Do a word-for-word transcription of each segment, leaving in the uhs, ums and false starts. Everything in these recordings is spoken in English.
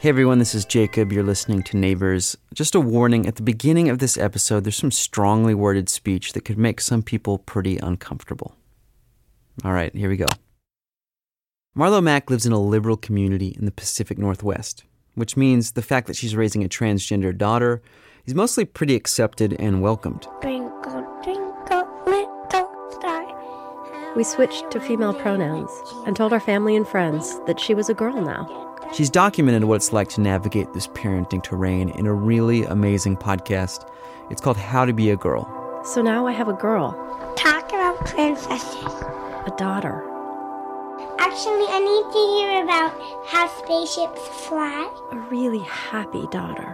Hey everyone, this is Jacob. You're listening to Neighbors. Just a warning, at the beginning of this episode, there's some strongly worded speech that could make some people pretty uncomfortable. All right, here we go. Marlo Mack lives in a liberal community in the Pacific Northwest, which means the fact that she's raising a transgender daughter is mostly pretty accepted and welcomed. Twinkle, twinkle, little star. We switched to female pronouns and told our family and friends that she was a girl now. She's documented what it's like to navigate this parenting terrain in a really amazing podcast. It's called How to Be a Girl. So now I have a girl. Talk about princesses. A daughter. Actually, I need to hear about how spaceships fly. A really happy daughter.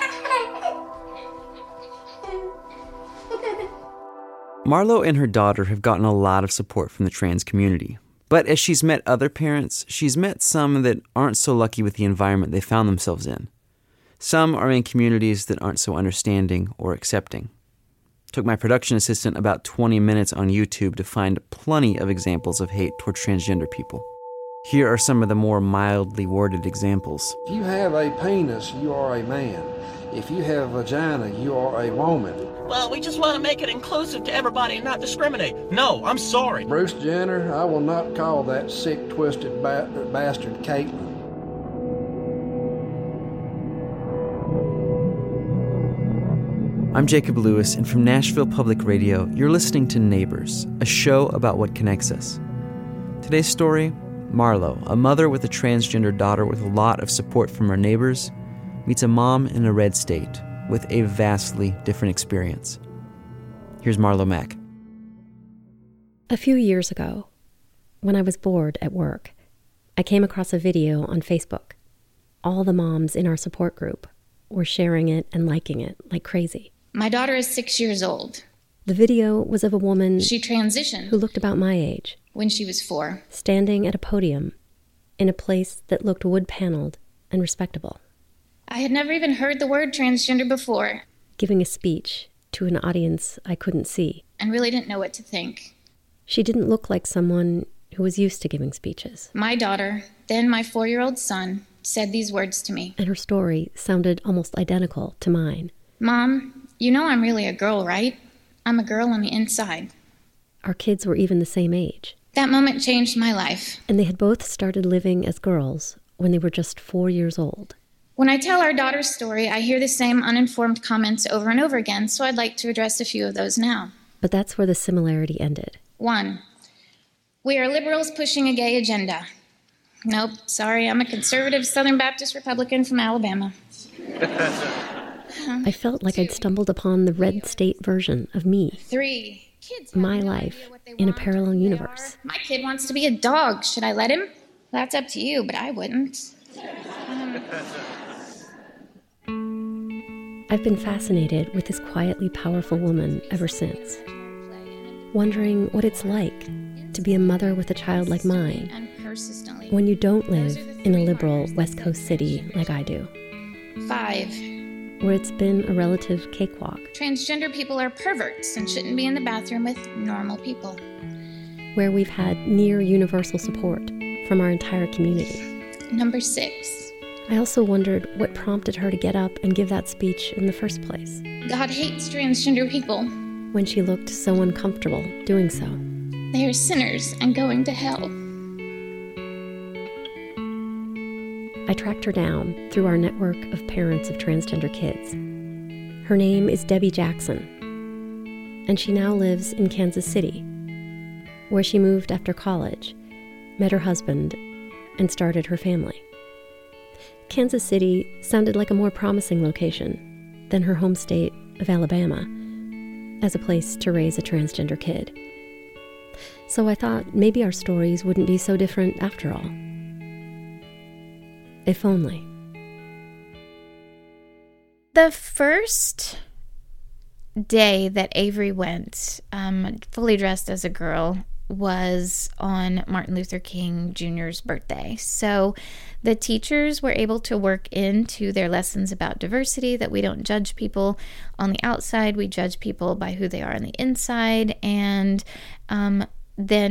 Marlo and her daughter have gotten a lot of support from the trans community. But as she's met other parents, she's met some that aren't so lucky with the environment they found themselves in. Some are in communities that aren't so understanding or accepting. It took my production assistant about twenty minutes on YouTube to find plenty of examples of hate toward transgender people. Here are some of the more mildly worded examples. If you have a penis, you are a man. If you have a vagina, you are a woman. Well, we just want to make it inclusive to everybody and not discriminate. No, I'm sorry. Bruce Jenner, I will not call that sick, twisted ba- bastard Caitlyn. I'm Jacob Lewis, and from Nashville Public Radio, you're listening to Neighbors, a show about what connects us. Today's story, Marlo, a mother with a transgender daughter with a lot of support from her neighbors, meets a mom in a red state with a vastly different experience. Here's Marlo Mack. A few years ago, when I was bored at work, I came across a video on Facebook. All the moms in our support group were sharing it and liking it like crazy. My daughter is six years old. The video was of a woman She transitioned who looked about my age, when she was four. standing at a podium in a place that looked wood-paneled and respectable, I had never even heard the word transgender before giving a speech to an audience I couldn't see. and really didn't know what to think. She didn't look like someone who was used to giving speeches, My daughter, then my four-year-old son, said these words to me. and her story sounded almost identical to mine. Mom, you know I'm really a girl, right? I'm a girl on the inside. Our kids were even the same age, That moment changed my life. and they had both started living as girls when they were just four years old. When I tell our daughter's story, I hear the same uninformed comments over and over again, so I'd like to address a few of those now. But that's where the similarity ended. One, we are liberals pushing a gay agenda. Nope, sorry, I'm a conservative Southern Baptist Republican from Alabama. I felt like I'd stumbled upon the red state version of me, Three, kids have my no life idea what they in a want or parallel who they universe. are. My kid wants to be a dog. Should I let him? That's up to you, but I wouldn't. I've been fascinated with this quietly powerful woman ever since, wondering what it's like to be a mother with a child like mine And persistently. when you don't live in a liberal West Coast city like I do, Five, where it's been a relative cakewalk, transgender people are perverts and shouldn't be in the bathroom with normal people. where we've had near universal support from our entire community. Number six, I also wondered what prompted her to get up and give that speech in the first place, God hates transgender people. when she looked so uncomfortable doing so. They are sinners and going to hell. I tracked her down through our network of parents of transgender kids. Her name is Debbie Jackson, and she now lives in Kansas City, where she moved after college, met her husband, and started her family. Kansas City sounded like a more promising location than her home state of Alabama as a place to raise a transgender kid. So I thought maybe our stories wouldn't be so different after all. If only. The first day that Avery went, um, fully dressed as a girl, was on Martin Luther King Junior's birthday. So the teachers were able to work into their lessons about diversity, that we don't judge people on the outside, we judge people by who they are on the inside. And um, then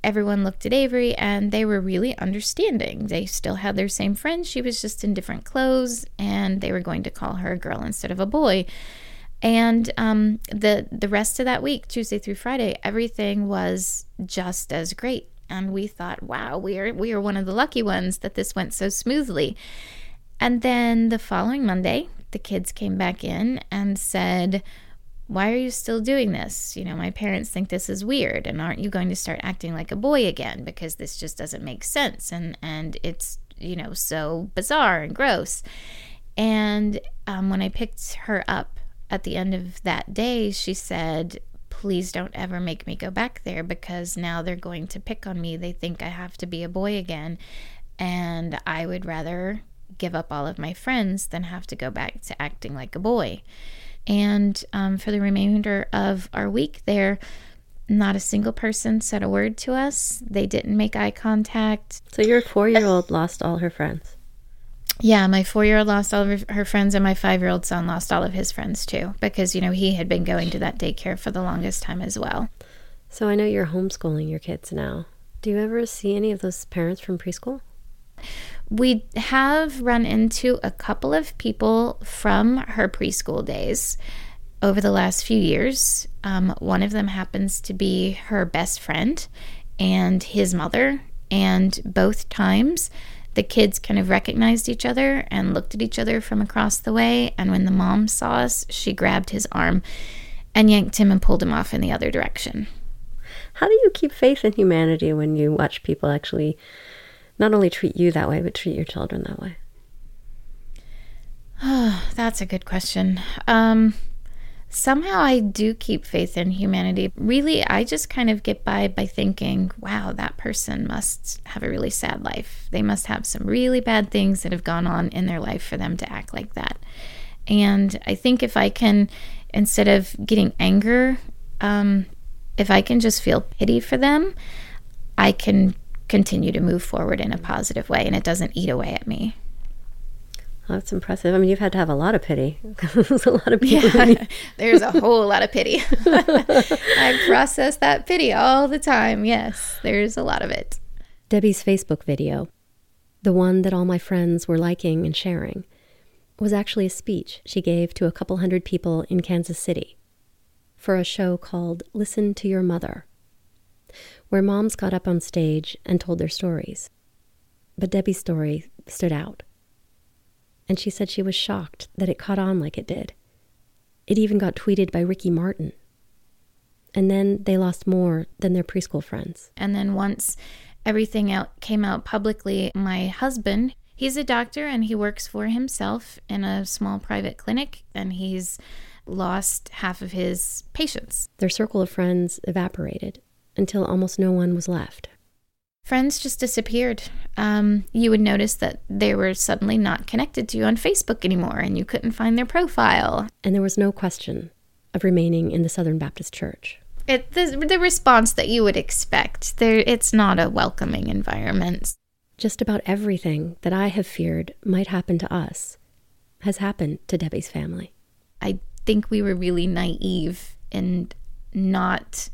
everyone looked at Avery and they were really understanding. They still had their same friends. She was just in different clothes, and they were going to call her a girl instead of a boy. And um, the the rest of that week, Tuesday through Friday, everything was just as great. And we thought, wow, we are we are one of the lucky ones that this went so smoothly. And then the following Monday, the kids came back in and said, why are you still doing this? You know, my parents think this is weird, and aren't you going to start acting like a boy again? Because this just doesn't make sense, and, and it's, you know, so bizarre and gross. And um, when I picked her up at the end of that day, she said, please don't ever make me go back there, because now they're going to pick on me. They think I have to be a boy again, and I would rather give up all of my friends than have to go back to acting like a boy. And um, for the remainder of our week there, not a single person said a word to us. They didn't make eye contact. So your four-year-old lost all her friends? Yeah, my four-year-old lost all of her friends, and my five-year-old son lost all of his friends too, because, you know, he had been going to that daycare for the longest time as well. So I know you're homeschooling your kids now. Do you ever see any of those parents from preschool? We have run into a couple of people from her preschool days over the last few years. Um, one of them happens to be her best friend and his mother, and both times the kids kind of recognized each other and looked at each other from across the way, and when the mom saw us, she grabbed his arm and yanked him and pulled him off in the other direction. How do you keep faith in humanity when you watch people actually not only treat you that way, but treat your children that way? Oh, that's a good question. Um, somehow I do keep faith in humanity. Really, I just kind of get by by thinking, wow, that person must have a really sad life. They must have some really bad things that have gone on in their life for them to act like that. And I think if I can, instead of getting anger, um, if I can just feel pity for them, I can continue to move forward in a positive way, and it doesn't eat away at me. Well, that's impressive. I mean, you've had to have a lot of pity. There's a lot of people. Yeah, there's a whole lot of pity. I process that pity all the time. Yes, there's a lot of it. Debbie's Facebook video, the one that all my friends were liking and sharing, was actually a speech she gave to a couple hundred people in Kansas City for a show called Listen to Your Mother, where moms got up on stage and told their stories. But Debbie's story stood out. And she said she was shocked that it caught on like it did. It even got tweeted by Ricky Martin. And then they lost more than their preschool friends. And then once everything out came out publicly, my husband, he's a doctor and he works for himself in a small private clinic, and he's lost half of his patients. Their circle of friends evaporated until almost no one was left. Friends just disappeared. Um, you would notice that they were suddenly not connected to you on Facebook anymore, and you couldn't find their profile. And there was no question of remaining in the Southern Baptist Church. It, the, the response that you would expect. There, it's not a welcoming environment. Just about everything that I have feared might happen to us has happened to Debbie's family. I think we were really naive in not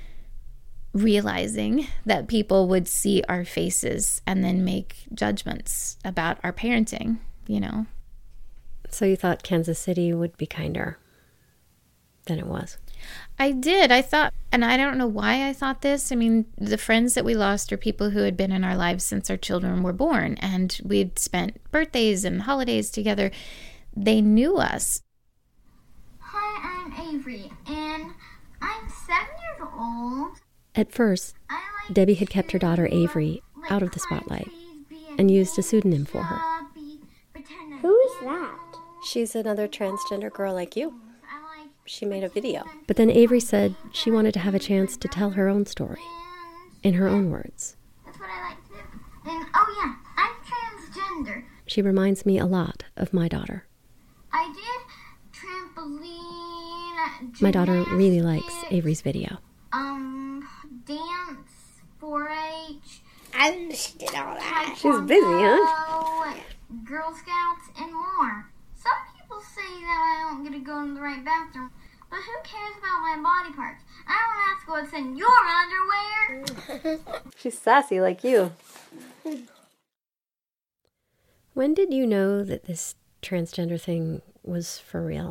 realizing that people would see our faces and then make judgments about our parenting, you know. So you thought Kansas City would be kinder than it was? I did. I thought, and I don't know why I thought this. I mean, the friends that we lost are people who had been in our lives since our children were born, and we'd spent birthdays and holidays together. They knew us. Hi, I'm Avery, and I'm seven years old. At first, Debbie had kept her daughter Avery out of the spotlight and used a pseudonym for her. Who is that? She's another transgender girl like you. She made a video. But then Avery said she wanted to have a chance to tell her own story, in her own words. That's what I like to do. And, oh yeah, I'm transgender. She reminds me a lot of my daughter. I did trampoline, My daughter really likes Avery's video. Um, dance, four H. I understood all that. She's busy, huh? Girl Scouts, and more. Some people say that I don't get to go in the right bathroom. But who cares about my body parts? I don't ask what's in your underwear. She's sassy like you. When did you know that this transgender thing was for real?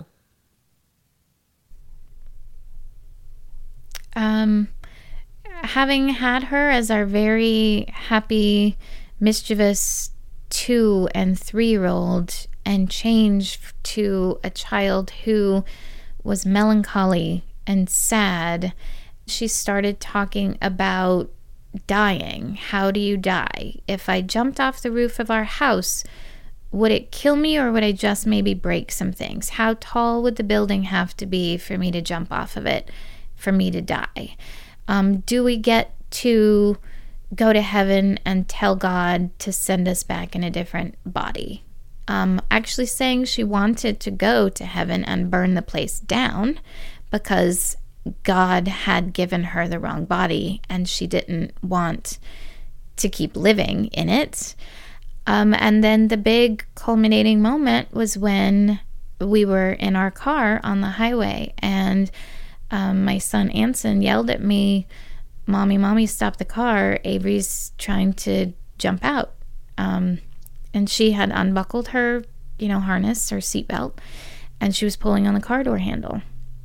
Um, having had her as our very happy, mischievous two and three-year-old and change to a child who was melancholy and sad, she started talking about dying. How do you die? If I jumped off the roof of our house, would it kill me or would I just maybe break some things? How tall would the building have to be for me to jump off of it, for me to die? Um, do we get to go to heaven and tell God to send us back in a different body? Um, actually saying she wanted to go to heaven and burn the place down because God had given her the wrong body and she didn't want to keep living in it. Um, and then the big culminating moment was when we were in our car on the highway and um, my son Anson yelled at me, "Mommy, Mommy, stop the car. Avery's trying to jump out." Um, and she had unbuckled her, you know, harness or seatbelt, and she was pulling on the car door handle.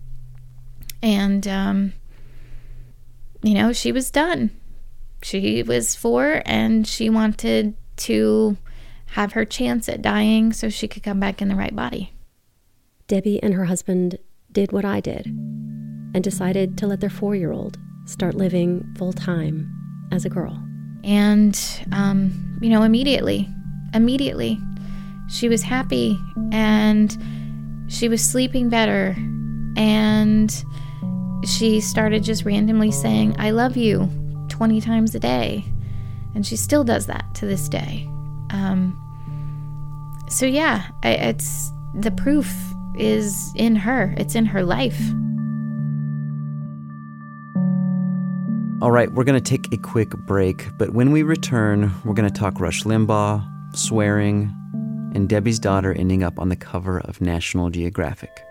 And, um, you know, she was done. She was four and she wanted to have her chance at dying so she could come back in the right body. Debbie and her husband did what I did and decided to let their four-year-old start living full-time as a girl. And, um, you know, immediately, immediately, she was happy and she was sleeping better and she started just randomly saying, "I love you," twenty times a day. And she still does that to this day. Um, so yeah, I, it's the proof is in her. It's in her life. All right, we're going to take a quick break, but when we return, we're going to talk Rush Limbaugh, swearing, and Debbie's daughter ending up on the cover of National Geographic.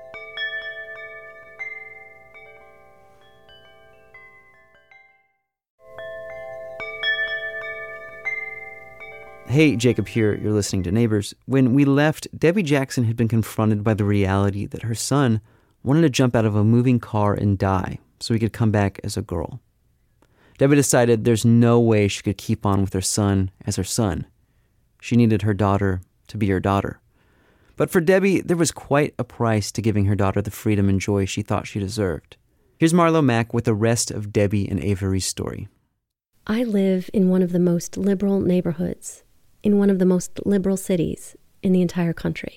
Hey, Jacob here. You're listening to Neighbors. When we left, Debbie Jackson had been confronted by the reality that her son wanted to jump out of a moving car and die so he could come back as a girl. Debbie decided there's no way she could keep on with her son as her son. She needed her daughter to be her daughter. But for Debbie, there was quite a price to giving her daughter the freedom and joy she thought she deserved. Here's Marlo Mack with the rest of Debbie and Avery's story. I live in one of the most liberal neighborhoods, in one of the most liberal cities in the entire country.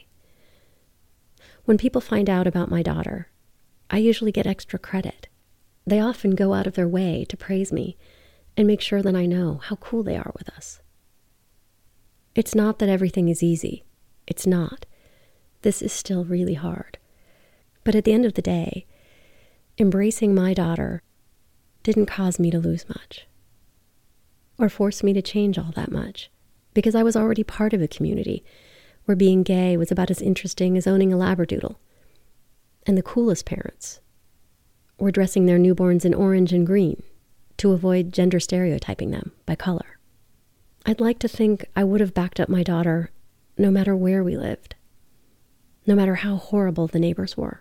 When people find out about my daughter, I usually get extra credit. They often go out of their way to praise me and make sure that I know how cool they are with us. It's not that everything is easy. It's not. This is still really hard. But at the end of the day, embracing my daughter didn't cause me to lose much or force me to change all that much, because I was already part of a community where being gay was about as interesting as owning a Labradoodle. And the coolest parents were dressing their newborns in orange and green to avoid gender stereotyping them by color. I'd like to think I would have backed up my daughter no matter where we lived, no matter how horrible the neighbors were.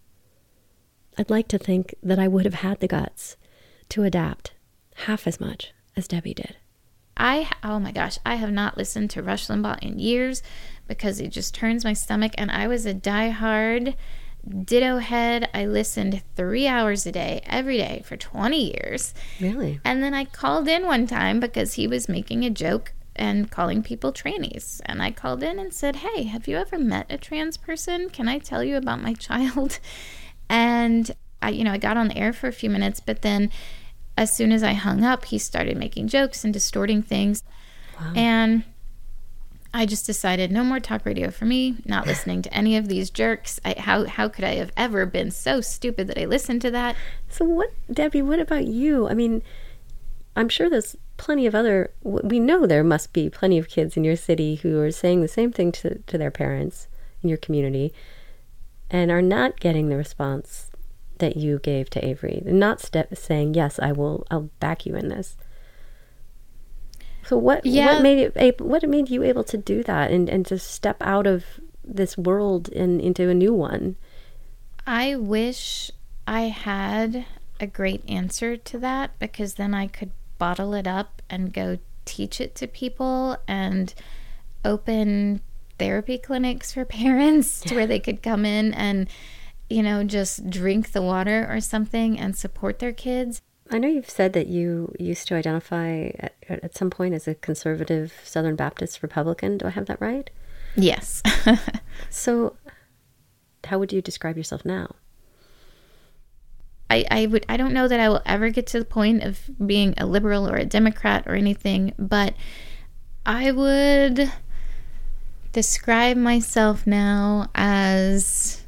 I'd like to think that I would have had the guts to adapt half as much as Debbie did. I, oh my gosh, I have not listened to Rush Limbaugh in years because it just turns my stomach, and I was a diehard ditto head. I listened three hours a day, every day for twenty years. Really? And then I called in one time because he was making a joke and calling people trannies. And I called in and said, "Hey, have you ever met a trans person? Can I tell you about my child?" And I, you know, I got on the air for a few minutes, but then as soon as I hung up, he started making jokes and distorting things. Wow. And I just decided no more talk radio for me, not listening to any of these jerks. I, how how could I have ever been so stupid that I listened to that? So what, Debbie, what about you? I mean, I'm sure there's plenty of other, we know there must be plenty of kids in your city who are saying the same thing to, to their parents in your community. and are not getting the response that you gave to Avery. They're not step saying, yes, I will, I'll back you in this. So what, Yeah. what made it, what made you able to do that and, and to step out of this world and into a new one? I wish I had a great answer to that, because then I could bottle it up and go teach it to people and open therapy clinics for parents to where they could come in and, you know, just drink the water or something and support their kids. I know you've said that you used to identify at, at some point as a conservative Southern Baptist Republican. Do I have that right? Yes. So how would you describe yourself now? I, I would I don't know that I will ever get to the point of being a liberal or a Democrat or anything, but I would describe myself now as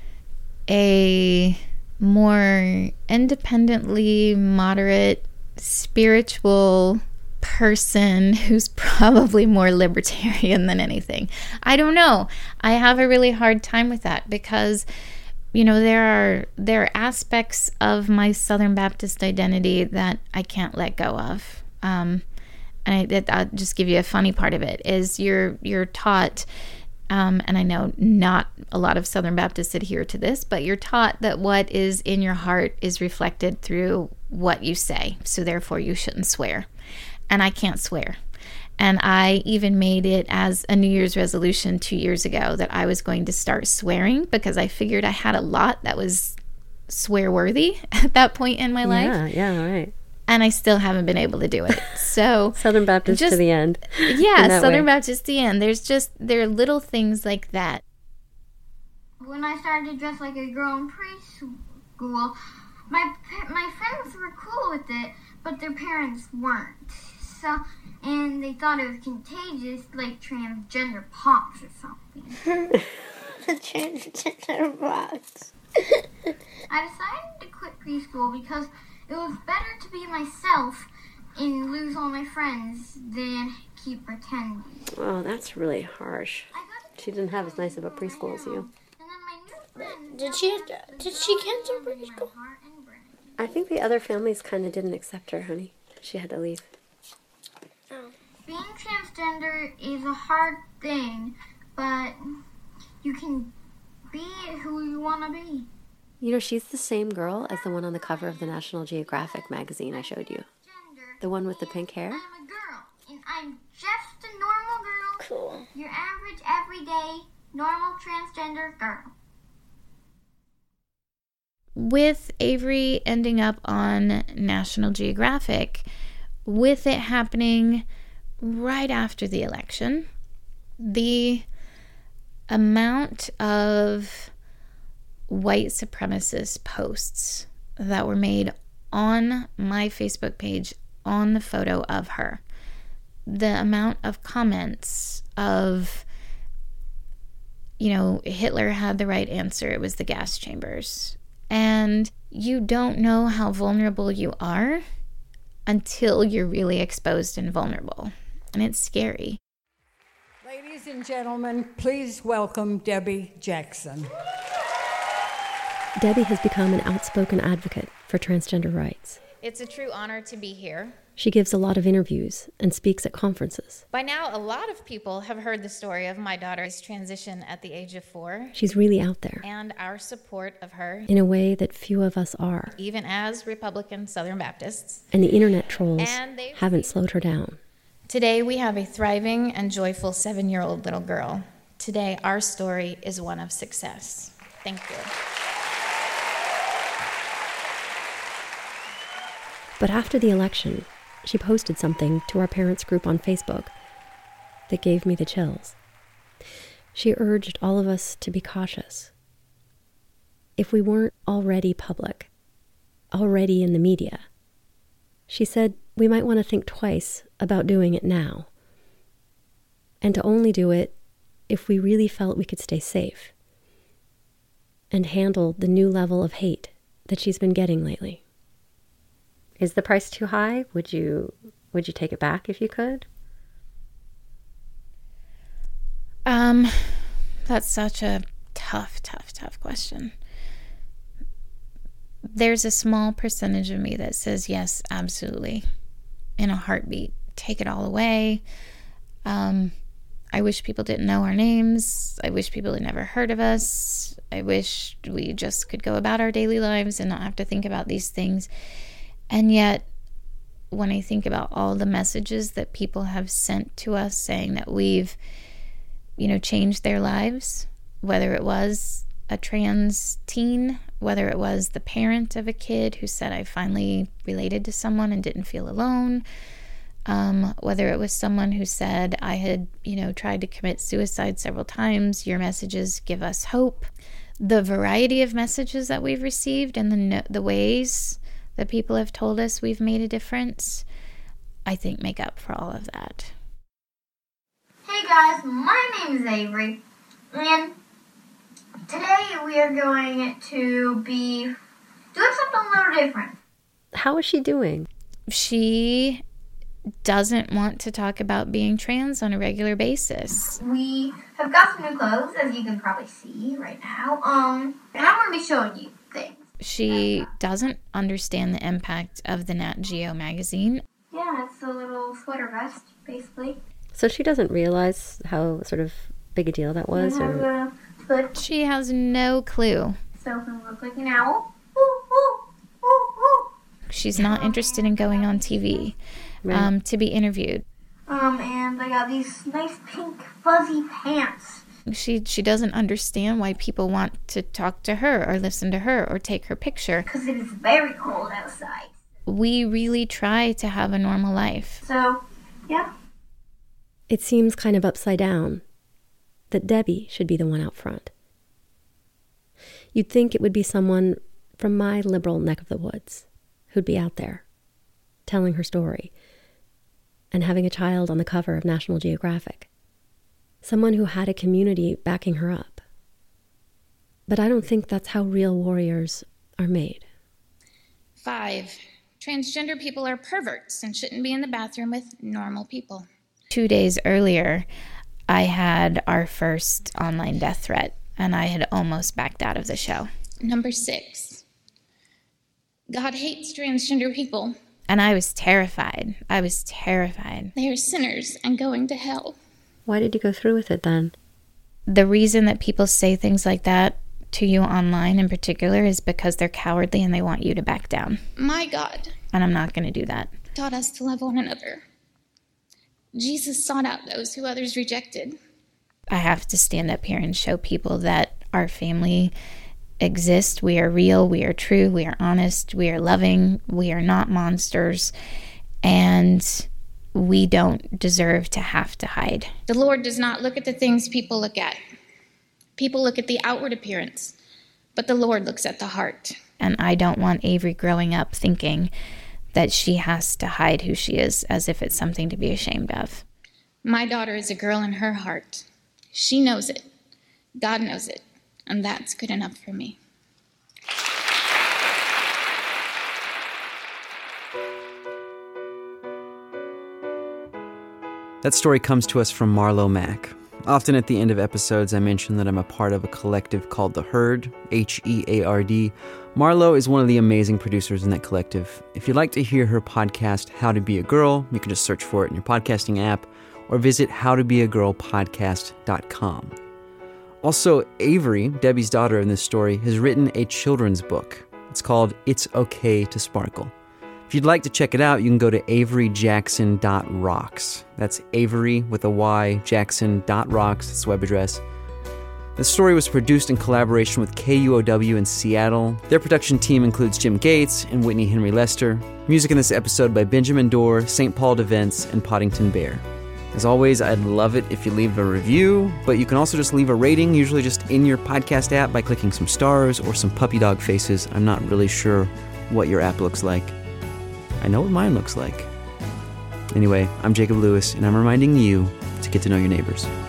a more independently moderate, spiritual person who's probably more libertarian than anything. I don't know. I have a really hard time with that because, you know, there are there are aspects of my Southern Baptist identity that I can't let go of. Um, and I, I'll just give you a funny part of it is you're you're taught. Um, and I know not a lot of Southern Baptists adhere to this, but you're taught that what is in your heart is reflected through what you say. So therefore you shouldn't swear. And I can't swear. And I even made it as a New Year's resolution two years ago that I was going to start swearing because I figured I had a lot that was swear worthy at that point in my life. Yeah, yeah, right. And I still haven't been able to do it. So Southern Baptist just, to the end. Yeah, Southern way. Baptist to the end. There's just, there are little things like that. When I started to dress like a girl in preschool, my my friends were cool with it, but their parents weren't. So, and they thought it was contagious, like transgender pops or something. The transgender pops. I decided to quit preschool because it was better to be myself and lose all my friends than keep pretending. Oh, that's really harsh. She didn't have as nice of a preschool as you. Did she? Did she cancel preschool? I think the other families kind of didn't accept her, honey. She had to leave. Oh. Being transgender is a hard thing, but you can be who you want to be. You know, she's the same girl as the one on the cover of the National Geographic magazine I showed you. The one with the pink hair. I'm a girl, and I'm just a normal girl. Cool. Your average, everyday, normal transgender girl. With Avery ending up on National Geographic, with it happening right after the election, the amount of white supremacist posts that were made on my Facebook page on the photo of her, the amount of comments of, you know, Hitler had the right answer, it was the gas chambers. And you don't know how vulnerable you are until you're really exposed and vulnerable. And it's scary. Ladies and gentlemen, please welcome Debbie Jackson. Debbie has become an outspoken advocate for transgender rights. It's a true honor to be here. She gives a lot of interviews and speaks at conferences. By now, a lot of people have heard the story of my daughter's transition at the age of four. She's really out there. And our support of her. In a way that few of us are. Even as Republican Southern Baptists. And the internet trolls haven't slowed her down. Today, we have a thriving and joyful seven-year-old little girl. Today, our story is one of success. Thank you. But after the election, she posted something to our parents' group on Facebook that gave me the chills. She urged all of us to be cautious. If we weren't already public, already in the media, she said we might want to think twice about doing it now, and to only do it if we really felt we could stay safe and handle the new level of hate that she's been getting lately. Is the price too high? Would you would you take it back if you could? Um, that's such a tough, tough, tough question. There's a small percentage of me that says yes, absolutely, in a heartbeat. Take it all away. Um, I wish people didn't know our names. I wish people had never heard of us. I wish we just could go about our daily lives and not have to think about these things. And yet, when I think about all the messages that people have sent to us saying that we've, you know, changed their lives, whether it was a trans teen, whether it was the parent of a kid who said, I finally related to someone and didn't feel alone, um, whether it was someone who said, I had, you know, tried to commit suicide several times, your messages give us hope. The variety of messages that we've received and the no- the ways that people have told us we've made a difference, I think make up for all of that. Hey guys, my name is Avery, and today we are going to be doing something a little different. How is she doing? She doesn't want to talk about being trans on a regular basis. We have got some new clothes, as you can probably see right now, um, and I'm going to be showing you things. She doesn't understand the impact of the Nat Geo magazine. Yeah, it's a little sweater vest, basically. So she doesn't realize how sort of big a deal that was? You or... have a foot. She has no clue. So it can look like an owl. Ooh, ooh, ooh, ooh. She's not interested in going on T V Right. um, to be interviewed. Um, and I got these nice pink fuzzy pants. She she doesn't understand why people want to talk to her or listen to her or take her picture. Because it is very cold outside. We really try to have a normal life. So, yeah. It seems kind of upside down that Debbie should be the one out front. You'd think it would be someone from my liberal neck of the woods who'd be out there telling her story and having a child on the cover of National Geographic. Someone who had a community backing her up. But I don't think that's how real warriors are made. Five, transgender people are perverts and shouldn't be in the bathroom with normal people. Two days earlier, I had our first online death threat, and I had almost backed out of the show. Number six, God hates transgender people. And I was terrified. I was terrified. They are sinners and going to hell. Why did you go through with it then? The reason that people say things like that to you online in particular is because they're cowardly and they want you to back down. My God And I'm not going to do that. taught us to love one another. Jesus sought out those who others rejected. I have to stand up here and show people that our family exists. We are real. We are true. We are honest. We are loving. We are not monsters. And we don't deserve to have to hide. The Lord does not look at the things people look at. People look at the outward appearance, but the Lord looks at the heart. And I don't want Avery growing up thinking that she has to hide who she is as if it's something to be ashamed of. My daughter is a girl in her heart. She knows it. God knows it. And that's good enough for me. That story comes to us from Marlo Mack. Often at the end of episodes, I mention that I'm a part of a collective called The Herd, H E A R D. Marlo is one of the amazing producers in that collective. If you'd like to hear her podcast, How to Be a Girl, you can just search for it in your podcasting app or visit how to be a girl podcast dot com. Also, Avery, Debbie's daughter in this story, has written a children's book. It's called It's Okay to Sparkle. If you'd like to check it out, you can go to avery jackson dot rocks. That's Avery with a Y, jackson dot rocks, that's the web address. The story was produced in collaboration with K U O W in Seattle. Their production team includes Jim Gates and Whitney Henry Lester. Music in this episode by Benjamin Dorr, Saint Paul DeVence, and Poddington Bear. As always, I'd love it if you leave a review, but you can also just leave a rating, usually just in your podcast app by clicking some stars or some puppy dog faces. I'm not really sure what your app looks like. I know what mine looks like. Anyway, I'm Jacob Lewis, and I'm reminding you to get to know your neighbors.